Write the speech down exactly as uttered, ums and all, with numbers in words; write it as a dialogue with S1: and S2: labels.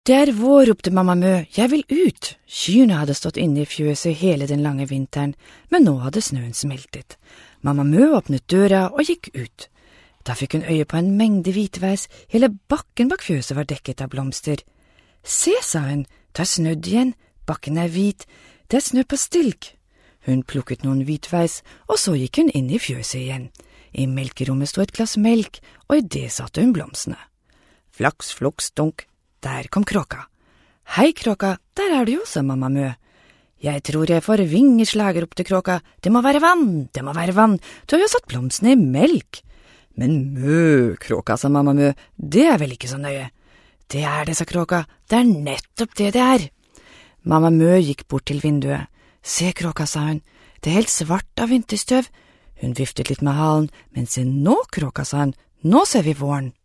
S1: Det er vår, ropte mamma Mø, jeg vil ut. Kyrne hadde stått inne i fjøset hele den lange vinteren, men nå hadde snøen smeltet. Mamma Mø åpnet døra og gikk ut. Da fikk hun øye på en mengde hvitveis, hele bakken bak fjøset var dekket av blomster. Se, sa hun, det er snødd igjen, bakken er hvit, det er snø på stilk. Hun plukket noen hvitveis, og så gikk hun inn i fjøset igjen. I melkerommet stod et glass melk, og i det satte hun blomstene. Flaks, floks, dunk, der kom kråka. Hei, kråka, der er du jo, sa mamma Mø. Jeg tror jeg får vingeslag, ropte kråka. Det må være vann, det må være vann, du har jo satt blomstene i melk. Men Mø, kråka, sa mamma Mø, det er vel ikke så nøye. Det er det, sa kråka, det er nettopp det det er. Mamma Mø gikk bort til vinduet. Se, kråka, sa hun, det er helt svart av vinterstøv. Hun viftet litt med halen, men se nå, kråka, sa hun, nå ser vi våren.